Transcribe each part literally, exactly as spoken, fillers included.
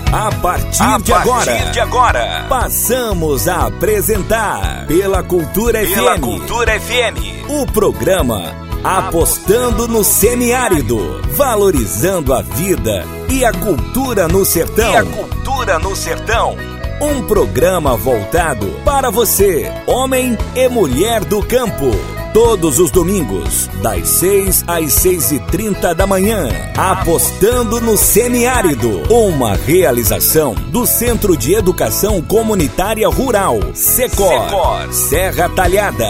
A partir, a de, partir agora, de agora, passamos a apresentar pela Cultura pela F M, Cultura F M, o programa Apostando no Semiárido, valorizando a vida e a cultura no sertão. E a cultura no sertão. Um programa voltado para você, homem e mulher do campo. Todos os domingos, das seis às seis e trinta da manhã. Apostando no Semiárido. Uma realização do Centro de Educação Comunitária Rural, Secor, Secor. Serra Talhada.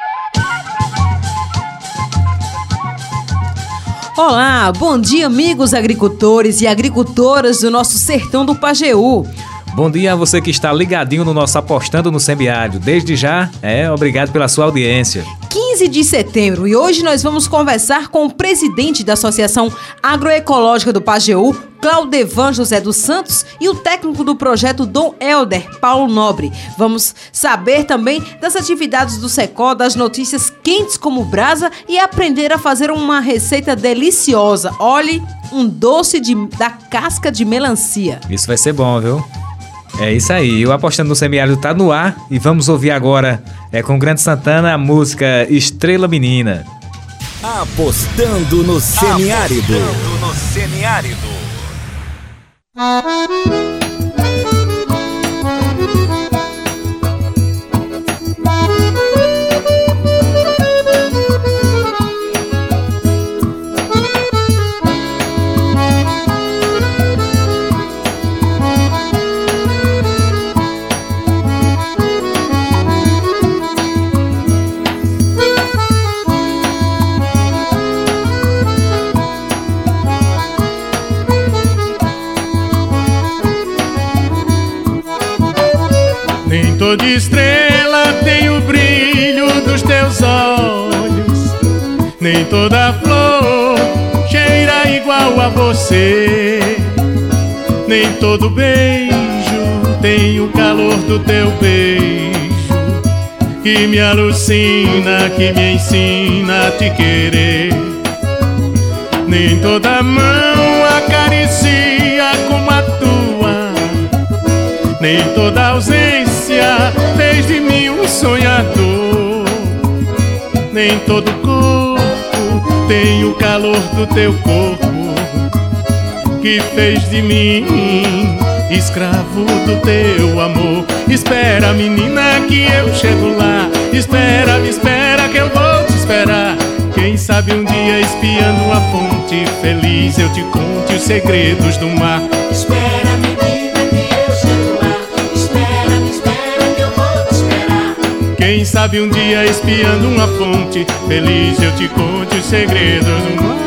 Olá, bom dia, amigos agricultores e agricultoras do nosso sertão do Pajeú. Bom dia a você que está ligadinho no nosso Apostando no Semiárido. Desde já, é, obrigado pela sua audiência. quinze de setembro e hoje nós vamos conversar com o presidente da Associação Agroecológica do Pajeú, Claudevan José dos Santos, e o técnico do projeto Dom Helder, Paulo Nobre. Vamos saber também das atividades do Secor, das notícias quentes como brasa e aprender a fazer uma receita deliciosa. Olhe, um doce de, da casca de melancia. Isso vai ser bom, viu? É isso aí, o Apostando no Semiárido tá no ar e vamos ouvir agora, é, com o Grande Santana, a música Estrela Menina. Apostando no Semiárido. Apostando no Semiárido. Toda estrela tem o brilho dos teus olhos, nem toda flor cheira igual a você, nem todo beijo tem o calor do teu beijo, que me alucina, que me ensina a te querer. Nem toda mão acaricia como a tua, nem toda ausência fez de mim um sonhador. Nem todo corpo tem o calor do teu corpo, que fez de mim escravo do teu amor. Espera, menina, que eu chego lá. Espera, me espera que eu vou te esperar. Quem sabe um dia espiando a fonte feliz eu te conte os segredos do mar. Espera, menina, que eu chego lá. Espera, me espera que eu vou te esperar. Quem sabe um dia espiando uma fonte feliz eu te conte os segredos do mar.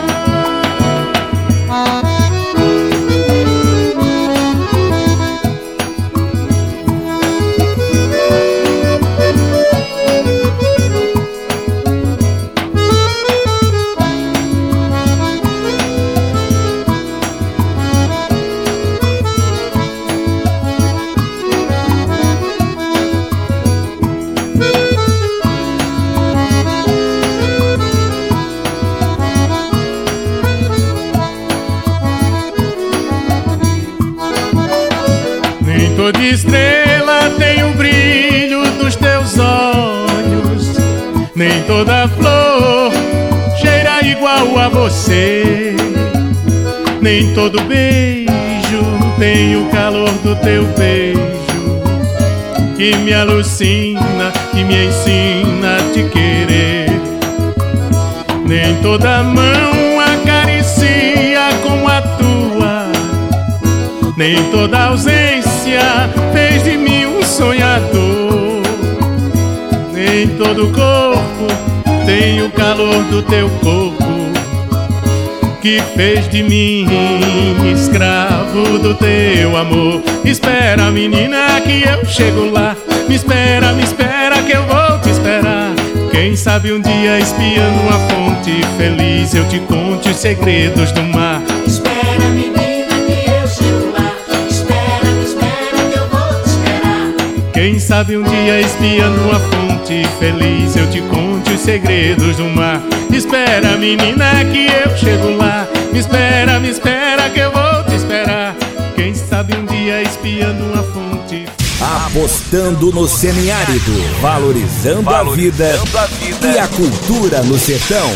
Toda estrela tem o brilho dos teus olhos, nem toda flor cheira igual a você, nem todo beijo tem o calor do teu beijo, que me alucina, que me ensina a te querer. Nem toda mão acaricia como a tua, nem toda ausência fez de mim um sonhador. Nem todo corpo tem o calor do teu corpo, que fez de mim escravo do teu amor. Espera, menina, que eu chego lá. Me espera, me espera que eu vou te esperar. Quem sabe um dia espiando uma fonte feliz eu te conte os segredos do mar. Espera, menina, que eu chego lá. Espera, me espera que eu vou te esperar. Quem sabe um dia espiando uma fonte feliz eu te conte os segredos do mar. Espera, menina, que eu chego lá. Me espera, me espera que eu vou te esperar. Quem sabe sabe, um dia espiando uma fonte. Apostando no semiárido, valorizando, Valorizando a, a vida vida e a cultura no sertão.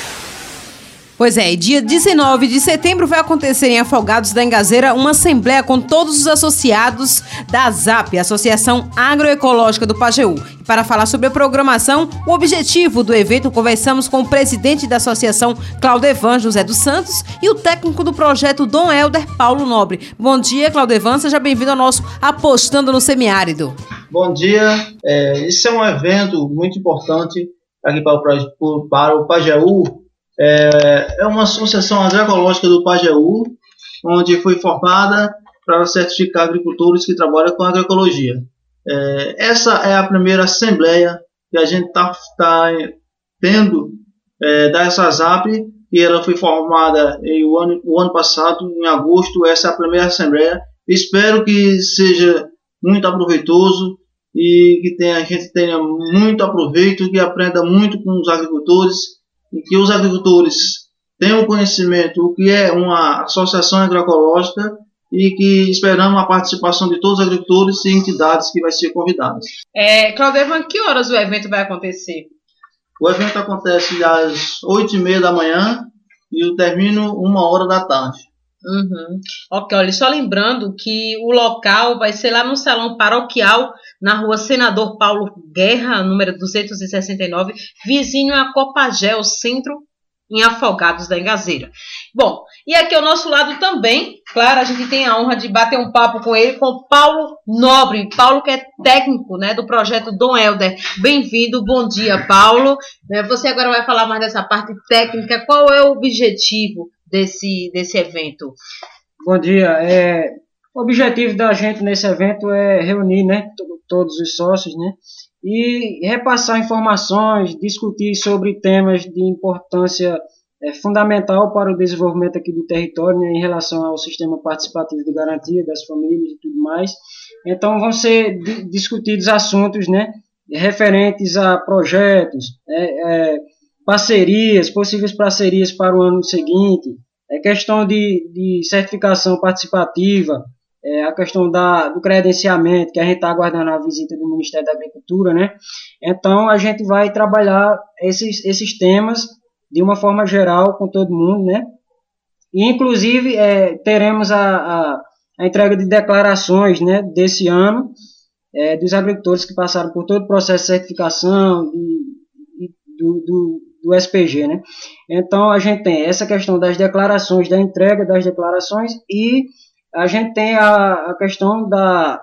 Pois é, dia dezenove de setembro vai acontecer em Afogados da Engazeira uma assembleia com todos os associados da ZAP, Associação Agroecológica do Pajeú. E para falar sobre a programação, o objetivo do evento, conversamos com o presidente da associação, Claudevan José dos Santos, e o técnico do projeto Dom Helder, Paulo Nobre. Bom dia, Claudevan, seja bem-vindo ao nosso Apostando no Semiárido. Bom dia, é, esse é um evento muito importante aqui para o, para o Pajeú. É, é uma associação agroecológica do Pajeú, onde foi formada para certificar agricultores que trabalham com agroecologia. É, essa é a primeira assembleia que a gente está tá tendo é, dessa ZAP, e ela foi formada em, o, ano, o ano passado, em agosto. Essa é a primeira assembleia. Espero que seja muito aproveitoso e que tenha, a gente tenha muito aproveito, que aprenda muito com os agricultores, e que os agricultores tenham conhecimento do que é uma associação agroecológica, e que esperamos a participação de todos os agricultores e entidades que vai ser convidadas. É, Claudevan, que horas o evento vai acontecer? O evento acontece às oito e meia da manhã e eu termino uma hora da tarde. Uhum. Ok, olha, só lembrando que o local vai ser lá no Salão Paroquial, na rua Senador Paulo Guerra, número duzentos e sessenta e nove, vizinho a Copagel, centro, em Afogados da Engazeira. Bom, e aqui ao nosso lado também, claro, a gente tem a honra de bater um papo com ele, com Paulo Nobre. Paulo, que é técnico, né, do projeto Dom Helder. Bem-vindo, bom dia, Paulo. Você agora vai falar mais dessa parte técnica. Qual é o objetivo desse, desse evento? Bom dia. É, o objetivo da gente nesse evento é reunir, né, todos os sócios, né, e repassar informações, discutir sobre temas de importância é, fundamental para o desenvolvimento aqui do território, né, em relação ao sistema participativo de garantia das famílias e tudo mais. Então vão ser di- discutidos assuntos, né, referentes a projetos, é, é, parcerias, possíveis parcerias para o ano seguinte, é questão de, de certificação participativa, é a questão da, do credenciamento, que a gente está aguardando a visita do Ministério da Agricultura, né? Então, a gente vai trabalhar esses, esses temas de uma forma geral com todo mundo, né? E, inclusive, é, teremos a, a, a entrega de declarações, né, desse ano, é, dos agricultores que passaram por todo o processo de certificação e, e do, do, do S P G, né? Então, a gente tem essa questão das declarações, da entrega das declarações, e a gente tem a, a questão da,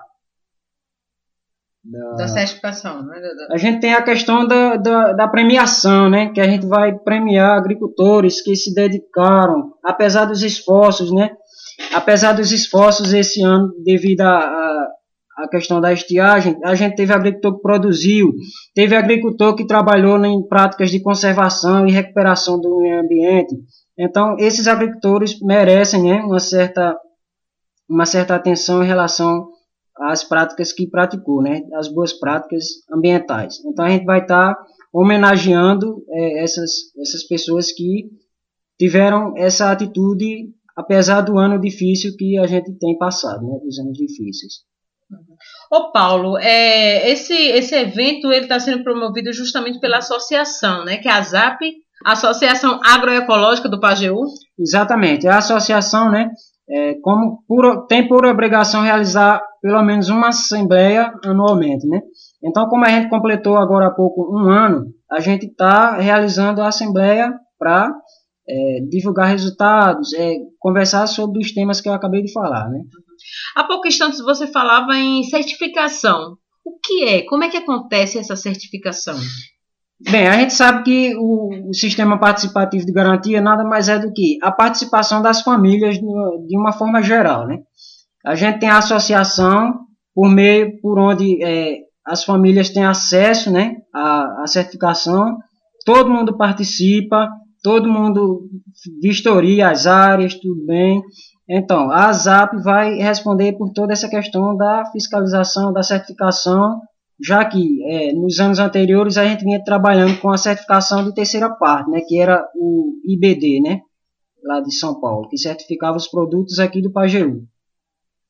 da... Da certificação, né? A gente tem a questão da, da, da premiação, né? Que a gente vai premiar agricultores que se dedicaram, apesar dos esforços, né? Apesar dos esforços esse ano, devido a, a, a questão da estiagem, a gente teve agricultor que produziu, teve agricultor que trabalhou em práticas de conservação e recuperação do meio ambiente. Então, esses agricultores merecem, né, uma certa... uma certa atenção em relação às práticas que praticou, né, as boas práticas ambientais. Então a gente vai estar tá homenageando é, essas, essas pessoas que tiveram essa atitude, apesar do ano difícil que a gente tem passado, né, dos anos difíceis. Ô Paulo, é, esse, esse evento está sendo promovido justamente pela associação, né, que é a ZAP, Associação Agroecológica do Pajeú. Exatamente, a associação, né, É, como por, tem por obrigação realizar pelo menos uma assembleia anualmente, né? Então, como a gente completou agora há pouco um ano, a gente está realizando a assembleia para é, divulgar resultados, é, conversar sobre os temas que eu acabei de falar, né? Há pouco instantes você falava em certificação. O que é? Como é que acontece essa certificação? Bem, a gente sabe que o, o sistema participativo de garantia nada mais é do que a participação das famílias no, de uma forma geral, né? A gente tem a associação por meio por onde é, as famílias têm acesso, né, à, à certificação, todo mundo participa, todo mundo vistoria as áreas, tudo bem. Então, a ZAP vai responder por toda essa questão da fiscalização, da certificação, já que é, nos anos anteriores a gente vinha trabalhando com a certificação de terceira parte, né, que era o I B D, né, lá de São Paulo, que certificava os produtos aqui do Pajeú.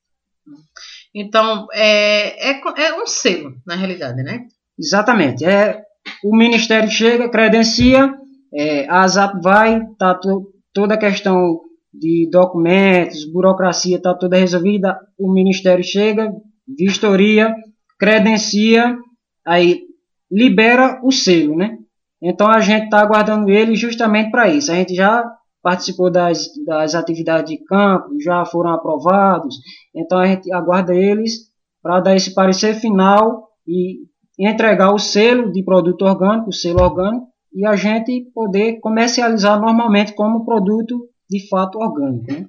Então, é, é, co- é um selo, na realidade, né? Exatamente. É, o Ministério chega, credencia, é, a ASAP vai, tá to, toda a questão de documentos, burocracia está toda resolvida, o Ministério chega, vistoria, credencia, aí libera o selo, né? Então a gente está aguardando ele justamente para isso. A gente já participou das, das atividades de campo, já foram aprovados, então a gente aguarda eles para dar esse parecer final e entregar o selo de produto orgânico, o selo orgânico, e a gente poder comercializar normalmente como produto de fato orgânico, né?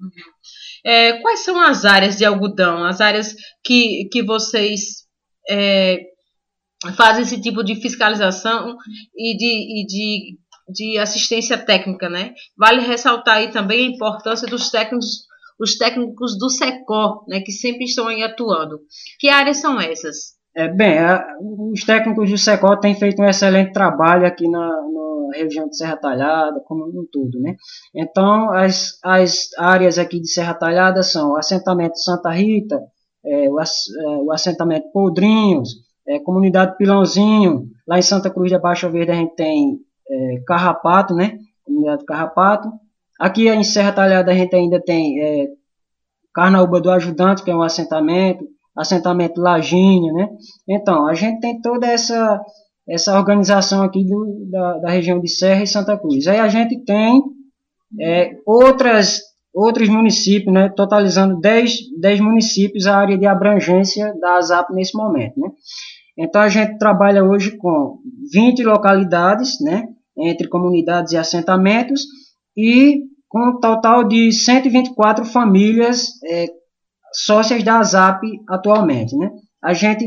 É, quais são as áreas de algodão, as áreas que, que vocês é, fazem esse tipo de fiscalização e de, e de, de assistência técnica, né? Vale ressaltar aí também a importância dos técnicos, os técnicos do SECOR, né, que sempre estão aí atuando. Que áreas são essas? É, bem, a, os técnicos do SECOR têm feito um excelente trabalho aqui na, na região de Serra Talhada, como um todo, né? Então, as, as áreas aqui de Serra Talhada são o assentamento Santa Rita, é, o, ass, é, o assentamento Podrinhos, é, comunidade Pilãozinho, lá em Santa Cruz da Baixa Verde a gente tem é, Carrapato, né? Comunidade Carrapato. Aqui em Serra Talhada a gente ainda tem é, Carnaúba do Ajudante, que é um assentamento, assentamento Lajinha, né? Então, a gente tem toda essa, essa organização aqui do, da, da região de Serra e Santa Cruz. Aí a gente tem é, outras, outros municípios, né? Totalizando dez, dez municípios a área de abrangência da ASAP nesse momento, né? Então, a gente trabalha hoje com vinte localidades, né? Entre comunidades e assentamentos, e com um total de cento e vinte e quatro famílias é, sócias da ASAP atualmente, né? A gente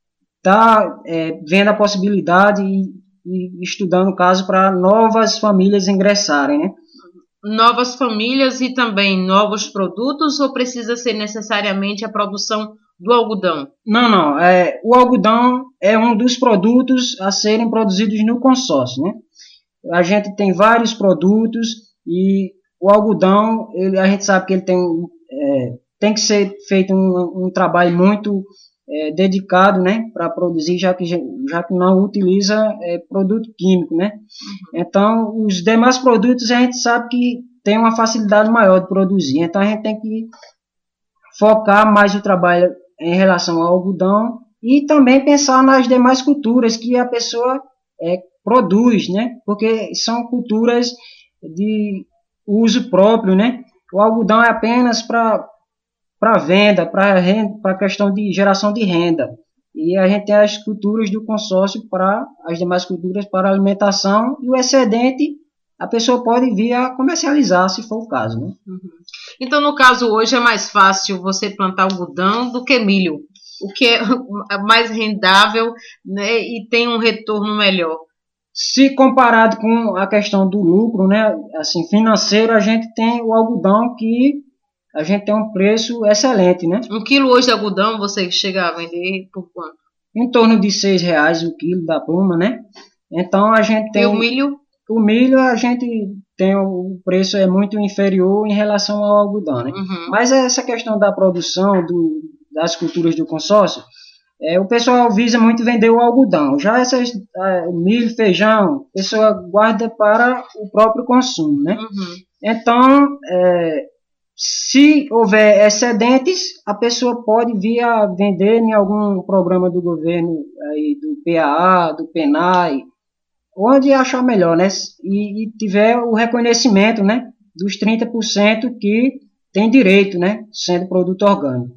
está é, vendo a possibilidade e, e estudando o caso para novas famílias ingressarem, né? Novas famílias e também novos produtos, ou precisa ser necessariamente a produção do algodão? Não, não. É, o algodão é um dos produtos a serem produzidos no consórcio, né? A gente tem vários produtos e o algodão, ele, a gente sabe que ele tem, é, tem que ser feito um, um trabalho muito é, dedicado, né, para produzir, já que, já que não utiliza é, produto químico, né? Uhum. Então, os demais produtos a gente sabe que tem uma facilidade maior de produzir. Então, a gente tem que focar mais o trabalho em relação ao algodão e também pensar nas demais culturas que a pessoa é, produz, né? Porque são culturas de uso próprio, né? O algodão é apenas para para venda, para para questão de geração de renda. E a gente tem as culturas do consórcio para as demais culturas para alimentação, e o excedente a pessoa pode vir a comercializar, se for o caso, né? Uhum. Então, no caso hoje é mais fácil você plantar algodão do que milho, o que é mais rendável, né, e tem um retorno melhor. Se comparado com a questão do lucro, né, assim, financeiro, a gente tem o algodão que a gente tem um preço excelente, né? Um quilo hoje de algodão você chega a vender por quanto? Em torno de seis reais o quilo da pluma, né? Então a gente tem... E o milho? O milho a gente tem o preço é muito inferior em relação ao algodão, né? Uhum. Mas essa questão da produção do, das culturas do consórcio, é, o pessoal visa muito vender o algodão. Já essas, é, o milho, feijão, a pessoa guarda para o próprio consumo, né? Uhum. Então, é, se houver excedentes, a pessoa pode vir a vender em algum programa do governo, aí, do P A A, do PENAI, onde achar melhor, né? E, e tiver o reconhecimento, né, dos trinta por cento que tem direito, né, sendo produto orgânico.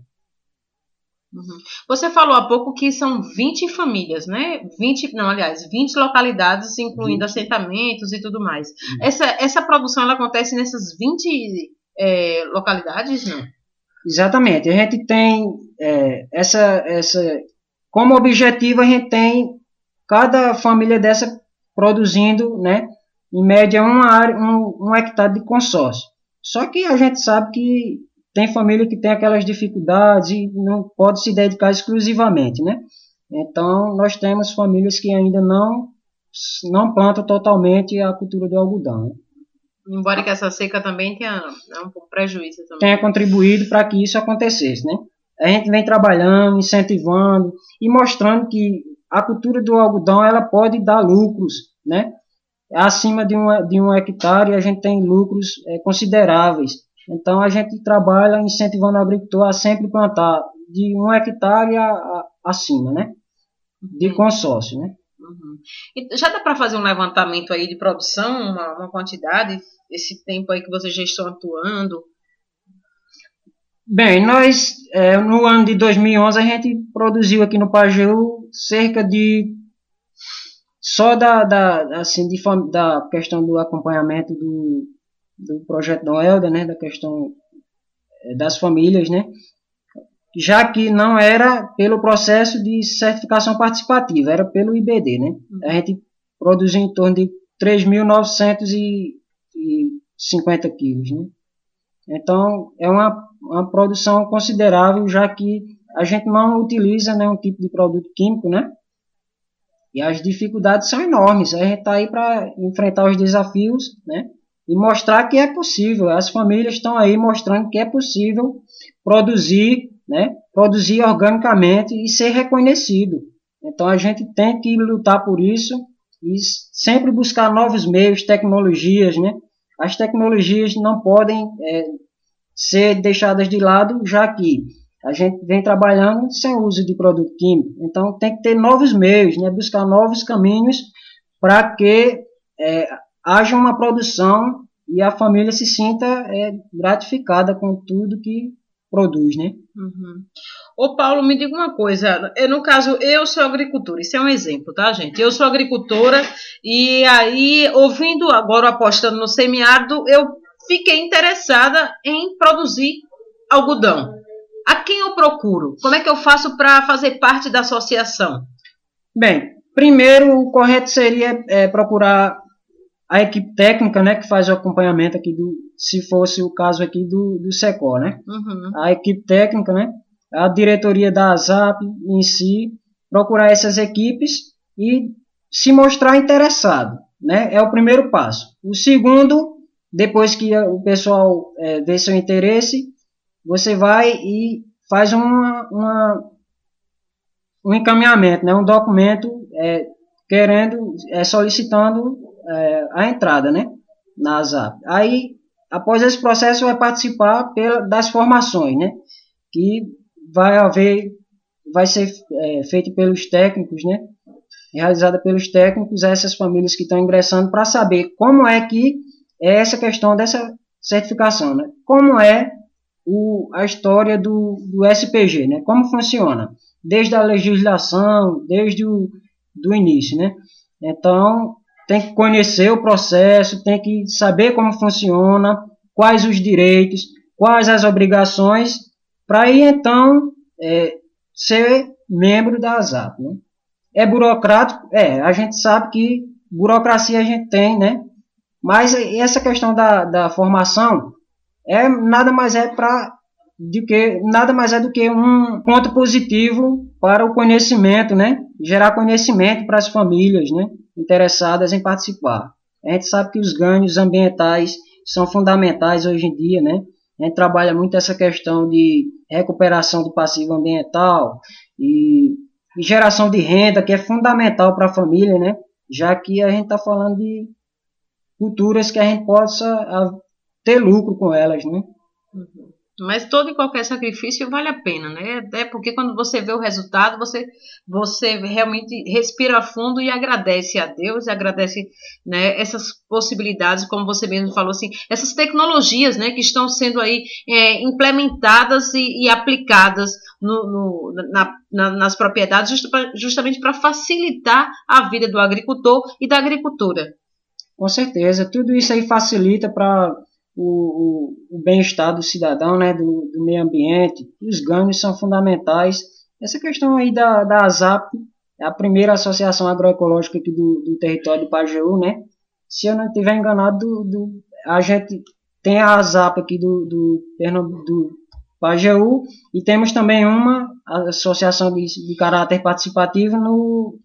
Uhum. Você falou há pouco que são vinte famílias, né? vinte, não, aliás, vinte localidades, incluindo vinte assentamentos e tudo mais. Uhum. Essa, essa produção, ela acontece nessas vinte é, localidades, não? Exatamente. A gente tem é, essa, essa... Como objetivo, a gente tem cada família dessa produzindo, né, em média uma área, um, um hectare de consórcio. Só que a gente sabe que tem família que tem aquelas dificuldades e não pode se dedicar exclusivamente, né? Então, nós temos famílias que ainda não, não plantam totalmente a cultura do algodão, né? Embora que essa seca também tenha, né, um pouco prejuízo também. Tenha contribuído para que isso acontecesse, né? a gente vem trabalhando, incentivando e mostrando que a cultura do algodão ela pode dar lucros, né? Acima de um, de um hectare a gente tem lucros é, consideráveis. Então a gente trabalha incentivando o agricultor a sempre plantar de um hectare a, a, acima, né? De consórcio, né? Uhum. E já dá para fazer um levantamento aí de produção, uma, uma quantidade, esse tempo aí que vocês já estão atuando? Bem, nós, é, no ano de dois mil e onze, a gente produziu aqui no Pajeú cerca de, só da, da, assim, de, da questão do acompanhamento do, do projeto Dom Helder, né, da questão é, das famílias, né, já que não era pelo processo de certificação participativa, era pelo I B D, né, a gente produziu em torno de três mil novecentos e cinquenta quilos, né. Então, é uma, uma produção considerável, já que a gente não utiliza nenhum tipo de produto químico, né? E as dificuldades são enormes. A gente está aí para enfrentar os desafios, né? E mostrar que é possível. As famílias estão aí mostrando que é possível produzir, né? Produzir organicamente e ser reconhecido. Então, a gente tem que lutar por isso e sempre buscar novos meios, tecnologias, né? As tecnologias não podem é, ser deixadas de lado, já que a gente vem trabalhando sem uso de produto químico. Então, tem que ter novos meios, né? Buscar novos caminhos para que é, haja uma produção e a família se sinta é, gratificada com tudo que produz, né? Uhum. Ô Paulo, me diga uma coisa, eu, no caso, eu sou agricultora, isso é um exemplo, tá, gente? Eu sou agricultora e aí, ouvindo agora, apostando no semiárido, eu fiquei interessada em produzir algodão. A quem eu procuro? Como é que eu faço para fazer parte da associação? Bem, primeiro, o correto seria é, procurar a equipe técnica, né, que faz o acompanhamento aqui, do, se fosse o caso aqui do, do SECOR, né? Uhum. A equipe técnica, né? A diretoria da ASAP em si, procurar essas equipes e se mostrar interessado, né? É o primeiro passo. O segundo, depois que o pessoal é, vê seu interesse, você vai e faz uma, uma, um encaminhamento, né? Um documento é, querendo, é, solicitando é, a entrada, né? Na ASAP. Aí, após esse processo, vai participar pela, das formações, né? Que vai haver, vai ser é, feito pelos técnicos, né? Realizada pelos técnicos, essas famílias que estão ingressando, para saber como é que é essa questão dessa certificação, né? Como é o, a história do, do S P G, né? Como funciona, desde a legislação, desde o do início, né? Então, tem que conhecer o processo, tem que saber como funciona, quais os direitos, quais as obrigações, para aí, então, é, ser membro da ASAP, né? É burocrático? É, a gente sabe que burocracia a gente tem, né? Mas essa questão da, da formação é nada mais é para de que nada mais é do que um ponto positivo para o conhecimento, né? Gerar conhecimento para as famílias, né? Interessadas em participar. A gente sabe que os ganhos ambientais são fundamentais hoje em dia, né? A gente trabalha muito essa questão de recuperação do passivo ambiental e, e geração de renda, que é fundamental para a família, né? Já que a gente está falando de culturas que a gente possa a, ter lucro com elas, né? Uhum. Mas todo e qualquer sacrifício vale a pena, né? Até porque quando você vê o resultado, você, você realmente respira fundo e agradece a Deus, e agradece, né, essas possibilidades, como você mesmo falou, assim, essas tecnologias, né, que estão sendo aí é, implementadas e, e aplicadas no, no, na, na, nas propriedades, just, justamente para facilitar a vida do agricultor e da agricultura. Com certeza, tudo isso aí facilita para o, o, o bem-estar do cidadão, né, do, do meio ambiente. Os ganhos são fundamentais. Essa questão aí da, da ASAP, é a primeira associação agroecológica aqui do, do território do Pajeú, né? Se eu não estiver enganado, do, do, a gente tem a ASAP aqui do, do, do Pajeú e temos também uma associação de, de caráter participativo no,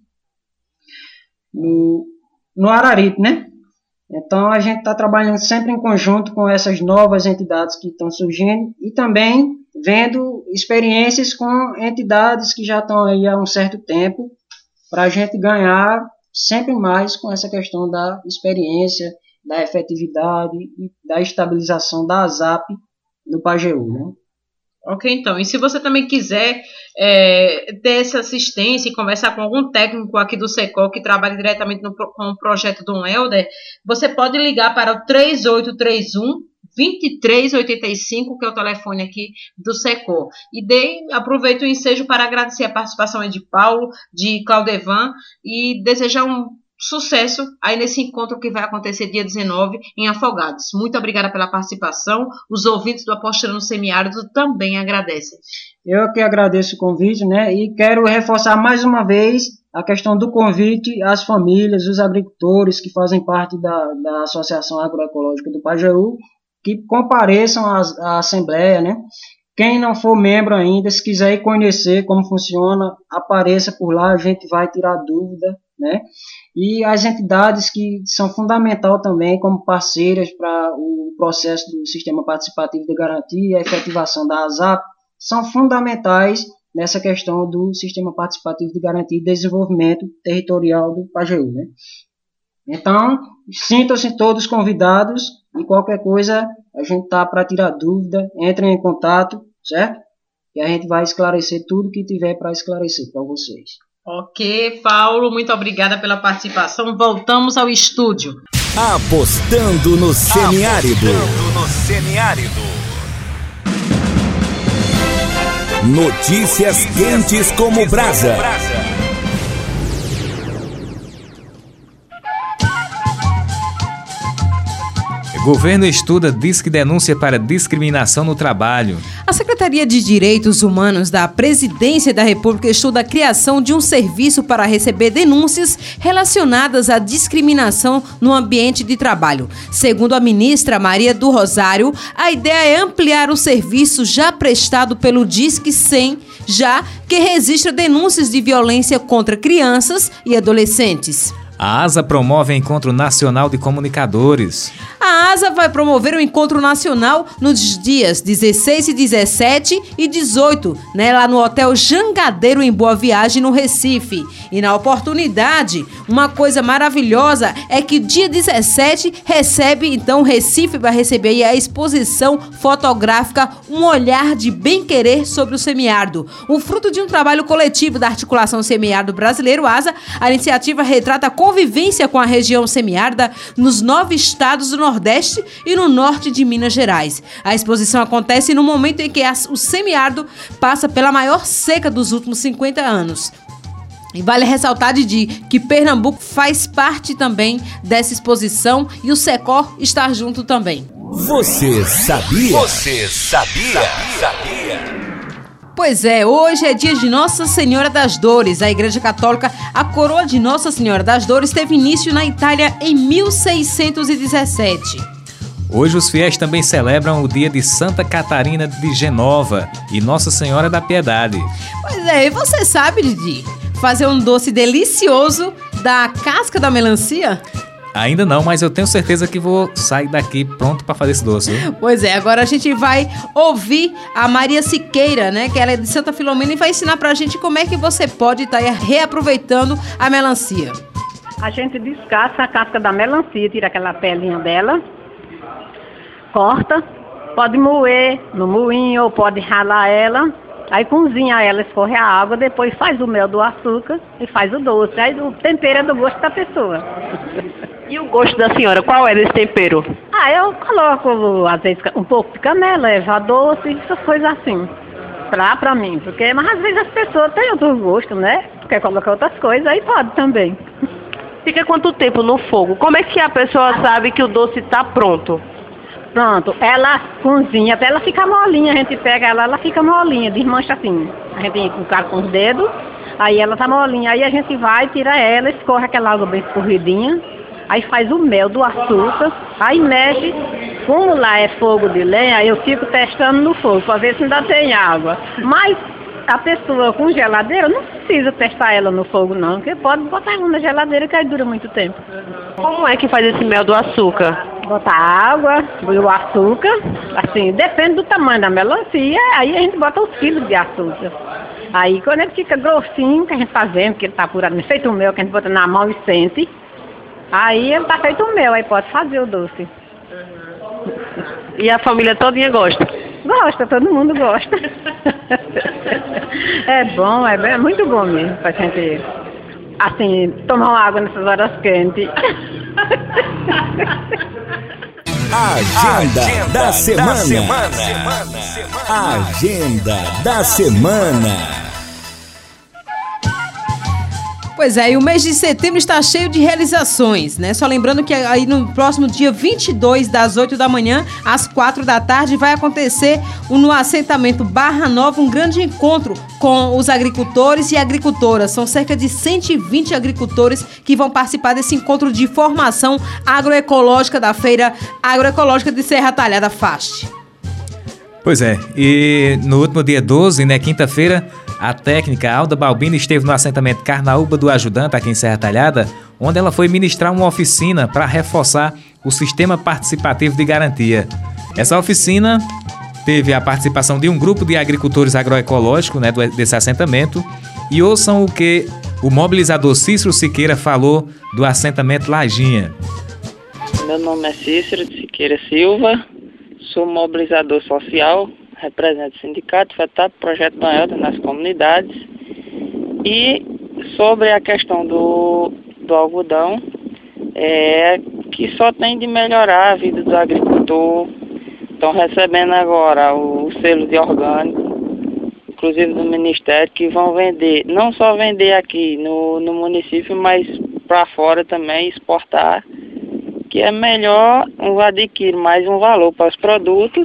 no, no Araripe, né? Então, a gente está trabalhando sempre em conjunto com essas novas entidades que estão surgindo e também vendo experiências com entidades que já estão aí há um certo tempo, para a gente ganhar sempre mais com essa questão da experiência, da efetividade e da estabilização da ASAP no Pajeú, né? Ok, então. E se você também quiser é, ter essa assistência e conversar com algum técnico aqui do SECOL que trabalha diretamente no, com o projeto Dom Helder, você pode ligar para o três oito três um, dois três oito cinco, que é o telefone aqui do SECOL. E dei, aproveito o ensejo para agradecer a participação de Paulo, de Claudevan, e desejar um sucesso aí nesse encontro que vai acontecer dia dezenove em Afogados. Muito obrigada pela participação. Os ouvintes do Apostando no Semiárido também agradecem. Eu que agradeço o convite, né? E quero reforçar mais uma vez a questão do convite às famílias, os agricultores que fazem parte da, da Associação Agroecológica do Pajeú, que compareçam à, à Assembleia, né? Quem não for membro ainda, se quiser ir conhecer como funciona, apareça por lá, a gente vai tirar dúvida, né? E as entidades que são fundamental também como parceiras para o processo do Sistema Participativo de Garantia e a efetivação da ASAP são fundamentais nessa questão do Sistema Participativo de Garantia e Desenvolvimento Territorial do Pajeú, né? Então, sintam-se todos convidados e qualquer coisa a gente está para tirar dúvida, entrem em contato, certo? E a gente vai esclarecer tudo que tiver para esclarecer para vocês. Ok, Paulo, muito obrigada pela participação. Voltamos ao estúdio. Apostando no Semiárido. Apostando no Semiárido. Notícias quentes como brasa. Governo estuda disque denúncia para discriminação no trabalho. A Secretaria de Direitos Humanos da Presidência da República estuda a criação de um serviço para receber denúncias relacionadas à discriminação no ambiente de trabalho. Segundo a ministra Maria do Rosário, a ideia é ampliar o serviço já prestado pelo Disque cem, já que registra denúncias de violência contra crianças e adolescentes. A ASA promove Encontro Nacional de Comunicadores. A ASA vai promover um encontro nacional nos dias dezesseis, dezessete e dezoito, né, lá no Hotel Jangadeiro, em Boa Viagem, no Recife. E na oportunidade, uma coisa maravilhosa é que dia dezessete recebe, então, o Recife vai receber aí a exposição fotográfica Um Olhar de Bem-Querer sobre o Semiárido. O fruto de um trabalho coletivo da Articulação Semiárido Brasileiro, ASA, a iniciativa retrata a convivência com a região semiárida nos nove estados do Nordeste e no norte de Minas Gerais. A exposição acontece no momento em que o semiárido passa pela maior seca dos últimos cinquenta anos. E vale ressaltar, Didi, que Pernambuco faz parte também dessa exposição e o SECOR está junto também. Você sabia? Você sabia? Sabia? Pois é, hoje é dia de Nossa Senhora das Dores. A Igreja Católica, a coroa de Nossa Senhora das Dores, teve início na Itália em mil seiscentos e dezessete. Hoje os fiéis também celebram o dia de Santa Catarina de Genova e Nossa Senhora da Piedade. Pois é, e você sabe, Didi, fazer um doce delicioso da casca da melancia? Ainda não, mas eu tenho certeza que vou sair daqui pronto para fazer esse doce. Viu? Pois é, agora a gente vai ouvir a Maria Siqueira, né? Que ela é de Santa Filomena e vai ensinar pra gente como é que você pode estar reaproveitando a melancia. A gente descasca a casca da melancia, tira aquela pelinha dela, corta, pode moer no moinho ou pode ralar ela, aí cozinha ela, escorre a água, depois faz o mel do açúcar e faz o doce. Aí o tempero é do gosto da pessoa. E o gosto da senhora, qual é desse tempero? Ah, eu coloco, às vezes, um pouco de canela, erva doce, essas coisas assim. Pra, pra mim, porque, mas às vezes as pessoas têm outro gosto, né? Quer colocar outras coisas, aí pode também. Fica quanto tempo no fogo? Como é que a pessoa sabe que o doce está pronto? Pronto, ela cozinha até ela ficar molinha, a gente pega ela, ela fica molinha, desmancha assim. A gente coloca com os dedos, aí ela tá molinha, aí a gente vai, tira ela, escorre aquela água bem escorridinha, aí faz o mel do açúcar, aí mexe, como lá é fogo de lenha, aí eu fico testando no fogo, para ver se ainda tem água. Mas a pessoa com geladeira, não precisa testar ela no fogo não, porque pode botar ela na geladeira que aí dura muito tempo. Como é que faz esse mel do açúcar? Bota água, o açúcar, assim, depende do tamanho da melancia, aí a gente bota os quilos de açúcar. Aí quando ele fica grossinho, que a gente tá vendo que ele tá apurado, feito o mel, que a gente bota na mão e sente, aí ele tá feito o mel, aí pode fazer o doce. E a família todinha gosta? Gosta, todo mundo gosta. É bom, é, bem, é muito bom mesmo pra gente, assim, tomar uma água nessas horas quentes. Agenda, Agenda da, da semana. semana. Agenda da semana. Pois é, e o mês de setembro está cheio de realizações, né? Só lembrando que aí no próximo dia vinte e dois, das oito da manhã às quatro da tarde, vai acontecer no assentamento Barra Nova um grande encontro com os agricultores e agricultoras. São cerca de cento e vinte agricultores que vão participar desse encontro de formação agroecológica da Feira Agroecológica de Serra Talhada FAST. Pois é, e no último dia doze, né, quinta-feira, a técnica Alda Balbino esteve no assentamento Carnaúba do Ajudante, aqui em Serra Talhada, onde ela foi ministrar uma oficina para reforçar o sistema participativo de garantia. Essa oficina teve a participação de um grupo de agricultores agroecológicos, né, desse assentamento, e ouçam o que o mobilizador Cícero Siqueira falou do assentamento Lajinha. Meu nome é Cícero Siqueira Silva, sou mobilizador social, represento o sindicato, FETAP, projeto do Elder nas comunidades. E sobre a questão do, do algodão, é que só tem de melhorar a vida do agricultor. Estão recebendo agora o selo de orgânico, inclusive do Ministério, que vão vender, não só vender aqui no, no município, mas para fora também, exportar, que é melhor adquirir mais um valor para os produtos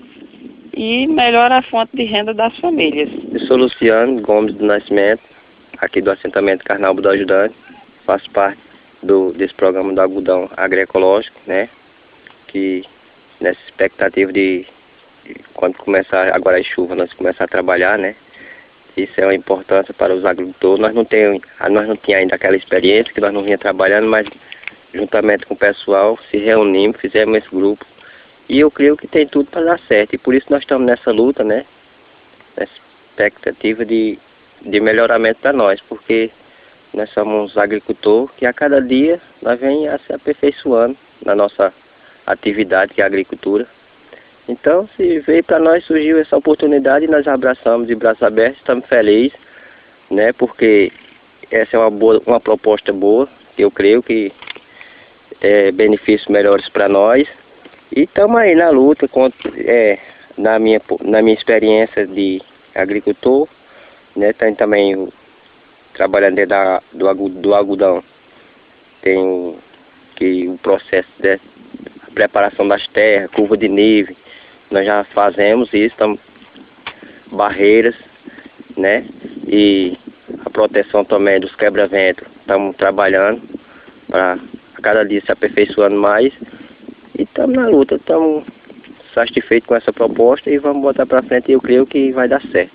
e melhora a fonte de renda das famílias. Eu sou Luciano Gomes do Nascimento, aqui do assentamento Carnaúba do Ajudante. Faço parte do, desse programa do algodão agroecológico, né? Que nessa expectativa de, de quando começar agora a chuva, nós começar a trabalhar, né? Isso é uma importância para os agricultores. Nós não temos, nós não tínhamos ainda aquela experiência que nós não vinha trabalhando, mas juntamente com o pessoal se reunimos, fizemos esse grupo. E eu creio que tem tudo para dar certo. E por isso nós estamos nessa luta, né? Nessa expectativa de, de melhoramento para nós. Porque nós somos agricultores que a cada dia nós vem a se aperfeiçoando na nossa atividade, que é a agricultura. Então, se veio para nós, surgiu essa oportunidade, nós abraçamos de braços abertos, estamos felizes, né? Porque essa é uma, boa, uma proposta boa, que eu creio que é benefícios melhores para nós. E estamos aí na luta, contra, é, na, minha, na minha experiência de agricultor, né, tem também trabalhando dentro da, do, do algodão, tem que o processo de preparação das terras, curva de nível, nós já fazemos isso, estamos barreiras, né, e a proteção também dos quebra-vento, estamos trabalhando para cada dia se aperfeiçoando mais. E estamos na luta, estamos satisfeitos com essa proposta e vamos botar para frente e eu creio que vai dar certo.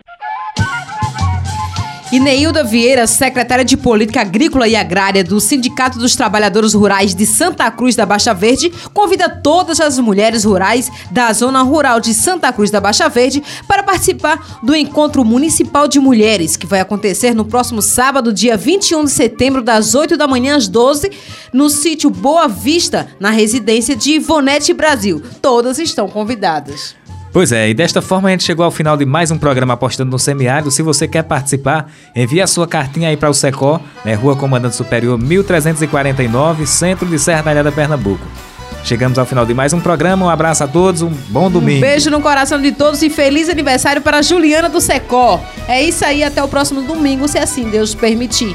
E Neilda Vieira, secretária de Política Agrícola e Agrária do Sindicato dos Trabalhadores Rurais de Santa Cruz da Baixa Verde, convida todas as mulheres rurais da Zona Rural de Santa Cruz da Baixa Verde para participar do Encontro Municipal de Mulheres, que vai acontecer no próximo sábado, dia vinte e um de setembro, das oito da manhã às doze, no sítio Boa Vista, na residência de Ivonete Brasil. Todas estão convidadas. Pois é, e desta forma a gente chegou ao final de mais um programa Apostando no Semiárido. Se você quer participar, envie a sua cartinha aí para o SECO, né, Rua Comandante Superior mil trezentos e quarenta e nove, Centro de Serra Talhada, Pernambuco. Chegamos ao final de mais um programa, um abraço a todos, um bom domingo. Um beijo no coração de todos e feliz aniversário para a Juliana do SECO. É isso aí, até o próximo domingo, se assim Deus permitir.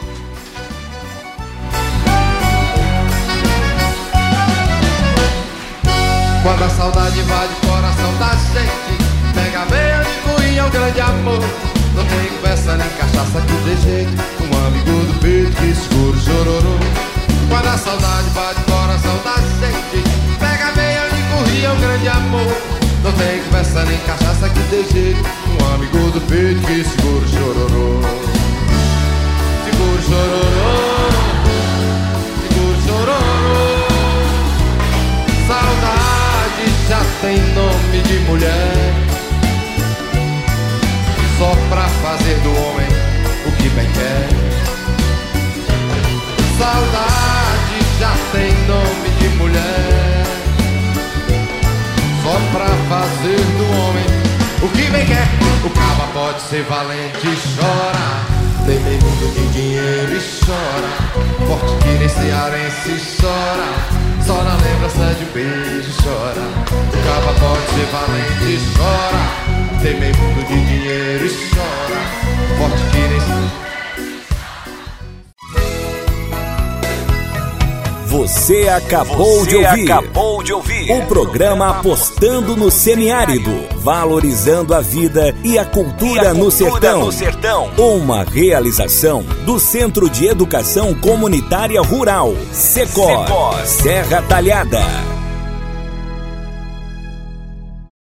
Quando a saudade invade o coração da gente, pega meia de cunha, um grande amor. Não tem conversa nem cachaça que dê jeito, um amigo do peito que escuro chororô. Quando a saudade invade o coração da gente, pega meia de cunha, um grande amor. Não tem conversa nem cachaça que dê jeito, um amigo do peito que segura o chororô. Segura o chororô, segura o chororô. Saudade já tem nome de mulher, só pra fazer do homem o que bem quer. Saudade já tem nome de mulher, só pra fazer do homem o que bem quer. O caba pode ser valente e chora, tem meio mundo de dinheiro e chora, forte que nem cearense chora, só na lembrança de um beijo chora. O caba pode ser valente e chora, tem meio mundo de dinheiro e chora, forte que nem cearense. Você acabou, Você de, ouvir acabou de ouvir o programa Apostando no Semiárido, valorizando a vida e a cultura, E a no, cultura sertão. no sertão. Uma realização do Centro de Educação Comunitária Rural, Secor, Secor. Serra Talhada.